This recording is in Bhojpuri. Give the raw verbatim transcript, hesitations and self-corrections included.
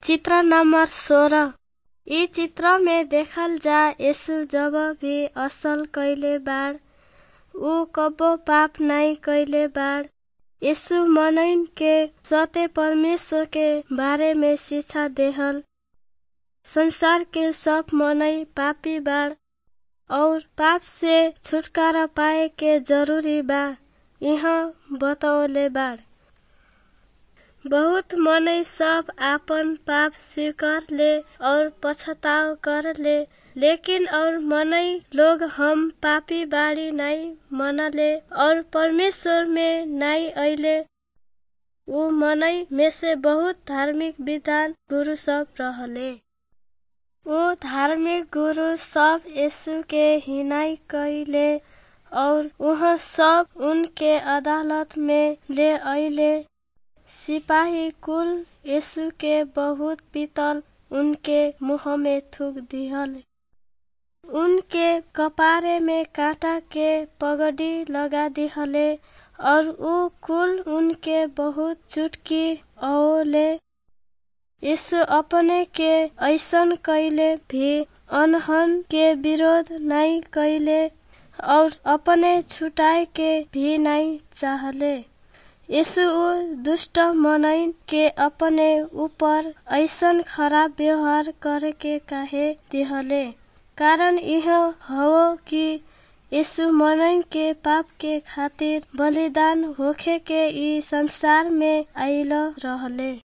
चित्र नंबर सोलह। इ चित्र में देखल जा यीशु जब भी असल कइले बाड़, ऊ कब्बो पाप नाहीं कइले बाड़। यीशु मनइन के सत्य परमेश्वर के बारे में शिक्षा देहल। संसार के सब मनई पापी बाड़ और पाप से छुटकारा पाए के जरूरी बा, यहाँ बतौले बाड़। बहुत मनई सब आपन पाप स्वीकार ले और पछताव कर ले, लेकिन और मनई लोग हम पापी बाड़ी नाहीं मनले और परमेश्वर में नाहीं अइले। ऊ मनई में से बहुत धार्मिक विद्वान गुरु सब रहले। ऊ धार्मिक गुरु सब यीशु के हिनाई कइले और उहाँ सब उनके अदालत में ले अइले। सिपाही कुल यीशु के बहुत पीतल उनके मुँह में थूक दिहल। उनके कपारे में कांटा के पगड़ी लगा दिहले और ऊ कुल उनके बहुत चुटकी औले। यीशु अपने के ऐसन कइले भी अनहन के विरोध नाहीं कइले और अपने छुटाए के भी नाहीं चाहले। यीशु ऊ दुष्ट मनइन के अपने ऊपर ऐसन खराब व्यवहार करे के काहे दिहले, कारण यह हवो कि यीशु मनइन के पाप के खातिर बलिदान होखे के ई संसार में आइल रहले।